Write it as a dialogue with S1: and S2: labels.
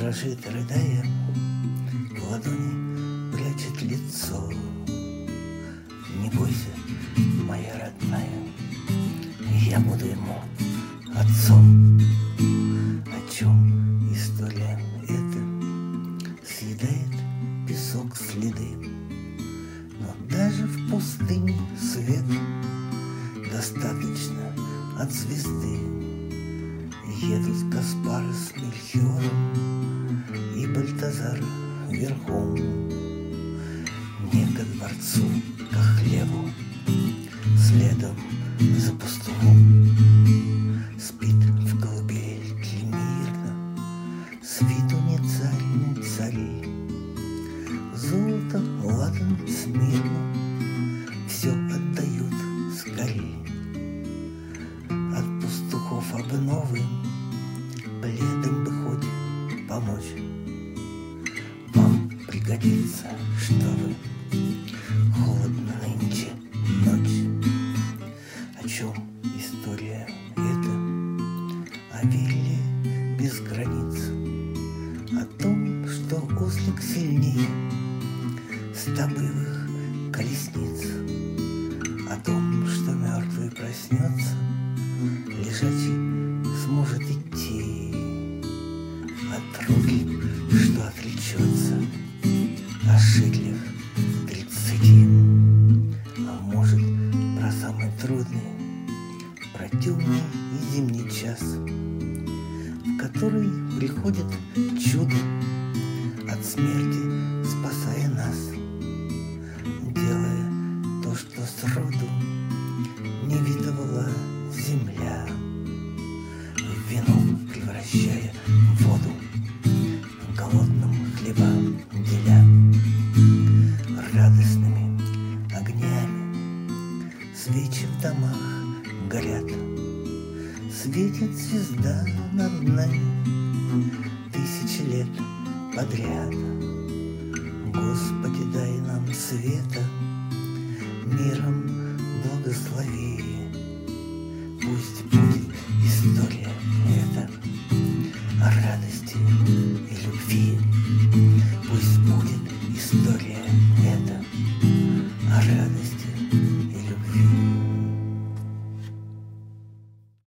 S1: дрожит, рыдая, в ладони прячет лицо. Не бойся, моя родная, я буду ему отцом. О чем история эта? Съедает песок следы, но даже в пустыне свет достаточно от звезды. Едут Каспар с Мельхиором и Бальтазар верхом. Не ко дворцу, ко хлебу, следом за пастухом. Спит в колыбельке мирно, с виду не царь, не царей. Золото, ладан, смирно, все отдают скорей. От пастухов обновы пледом бы хоть помочь. Вам пригодится, что вы, холодно нынче ночь. О чем история эта? О вилле без границ, о том, что ослик сильнее стабывых колесниц, о том, что мертвый проснется, лежачий сможет идти, от руки, что отречется, о шидлях 30. А может, про самый трудный, про темный и зимний час, в который приходит чудо, от смерти спасая нас, делая то, что сроду не видывала земля, в вино превращая воду, голодным хлеба деля. Радостными огнями свечи в домах горят, светит звезда над нами 1000 лет подряд. Господи, дай нам света, миром благослови.